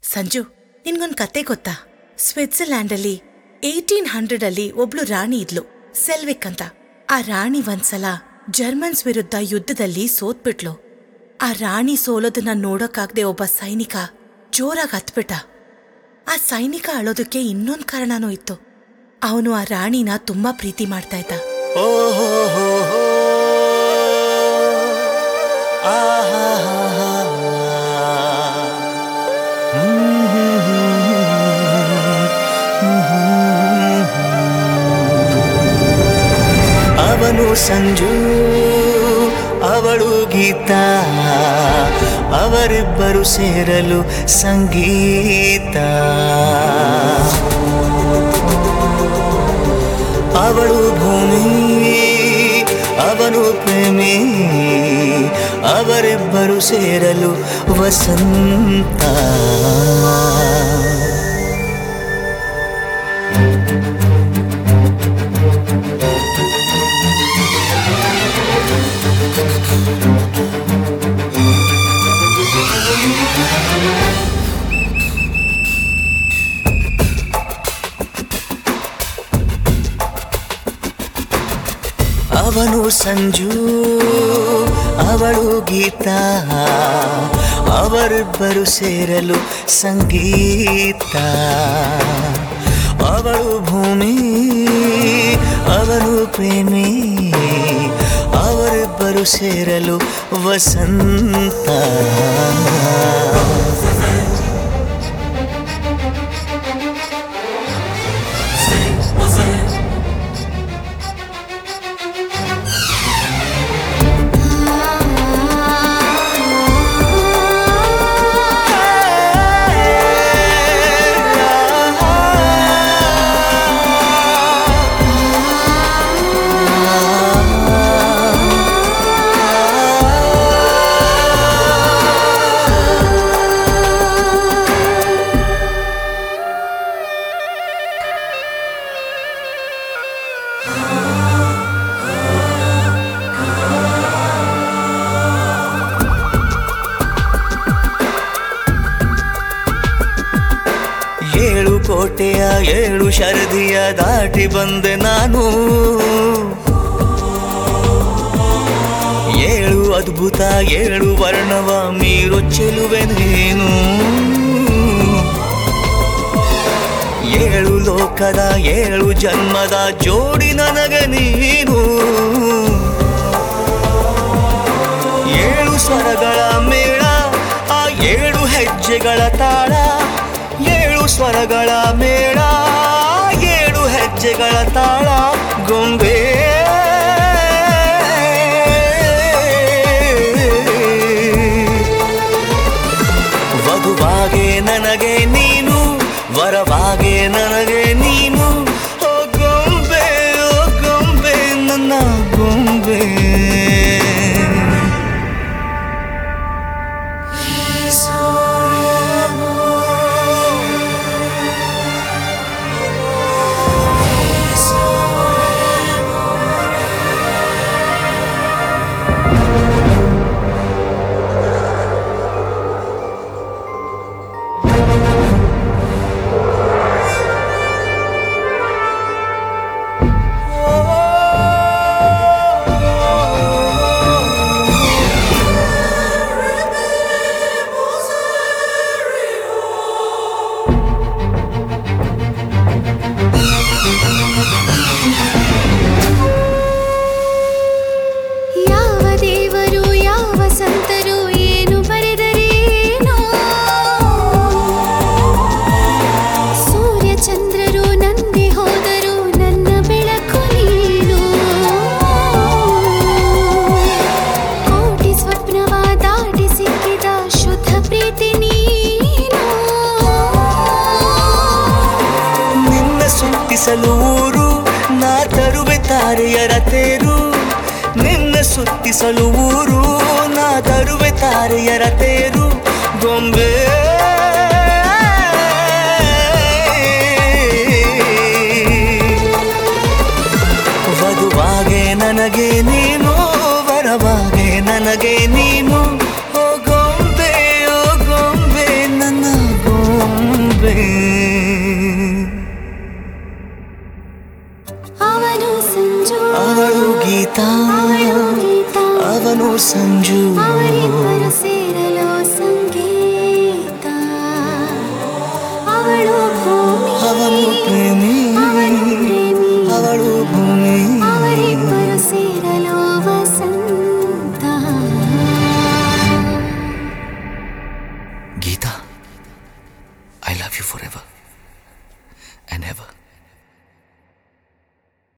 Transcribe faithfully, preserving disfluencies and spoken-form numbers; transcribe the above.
ಸಂಜು, ನಿನ್ಗೊಂದ್ ಕತೆ ಗೊತ್ತಾ? ಸ್ವಿಟ್ಜರ್ಲ್ಯಾಂಡಲ್ಲಿ eighteen hundred ಅಲ್ಲಿ ಒಬ್ಳು ರಾಣಿ ಇದ್ಲು, ಸೆಲ್ವಿಕ್ ಅಂತ. ಆ ರಾಣಿ ಒಂದ್ಸಲ ಜರ್ಮನ್ಸ್ ವಿರುದ್ಧ ಯುದ್ಧದಲ್ಲಿ ಸೋತ್ಬಿಟ್ಲು. ಆ ರಾಣಿ ಸೋಲೋದನ್ನ ನೋಡೋಕಾಗ್ದೆ ಒಬ್ಬ ಸೈನಿಕ ಜೋರಾಗಿ ಹತ್ಬಿಟ್ಟ. ಆ ಸೈನಿಕ ಅಳೋದಕ್ಕೆ ಇನ್ನೊಂದ್ ಕಾರಣನೂ ಇತ್ತು. ಅವನು ಆ ರಾಣಿನ ತುಂಬಾ ಪ್ರೀತಿ ಮಾಡ್ತಾ ಇದ್ದ. ಅವನು ಸಂಜು, ಅವಳು ಗೀತಾ, ಅವರಿಬ್ಬರು ಸೇರಲು ಸಂಗೀತ. ಅವಳು ಭೂಮಿ, ಅವನು ಪ್ರೇಮಿ, ಅವರಿಬ್ಬರು ಸೇರಲು ವಸಂತ. ಅವನು ಸಂಜು, ಅವಳು ಗೀತಾ, ಅವರಿಬ್ಬರು ಸೇರಲು ಸಂಗೀತ. ಅವಳು ಭೂಮಿ, ಅವನು ಪ್ರೇಮಿ, ಅವರಿಬ್ಬರು ಸೇರಲು ವಸಂತ. ಏಳು ಕೋಟೆಯ ಏಳು ಶರದಿಯ ದಾಟಿ ಬಂದೆ ನಾನು, ಏಳು ಅದ್ಭುತ ಏಳು ವರ್ಣವ ಮೀರು ಚೆಲುವೆ ನೀನು. ಏಳು ಲೋಕದ ಏಳು ಜನ್ಮದ ಜೋಡಿ ನನಗೆ ನೀನು. ಏಳು ಸ್ವರಗಳ ಮೇಳ, ಆ ಏಳು ಹೆಜ್ಜೆಗಳ ತಾಳ. ಏಳು ಸ್ವರಗಳ ಮೇಳ, ಏಳು ಹೆಜ್ಜೆಗಳ ತಾಳ. ಗೊಂಬೆ ವಧುವಾಗೆ ನನಗೆ ನೀನು, ವರವಾಗೆ ನನಗೆ ನೀನು. ಓ ಗೊಂಬೆ, ಓ ಗೊಂಬೆ, ನನ್ನ ಗೊಂಬೆ. ಸುತ್ತಿಸಲು ನಾ ತರುವೆ ತಾರೆಯರ ತೇರು. ನಿನ್ನ ಸುತ್ತಿಸಲು ಊರು ನಾ ತರುವೆ ತಾರೆಯರ ತೇರು. ಗೊಂಬೆ ವಧುವಾಗೆ ನನಗೆ ನೀನು, ವರವಾಗೆ ನನಗೆ ನೀನು. ಓ ಗೊಂಬೆ, ಓ ಗೊಂಬೆ, ನನ್ನ ಗೊಂಬೆ. ಮದುವೆ. ಅವನು ಸಂಜು, ಅವಳು ಗೀತಾ, ಅವನು ಸಂಜು, ಅವರಿಬ್ಬರು ಸೇರಲು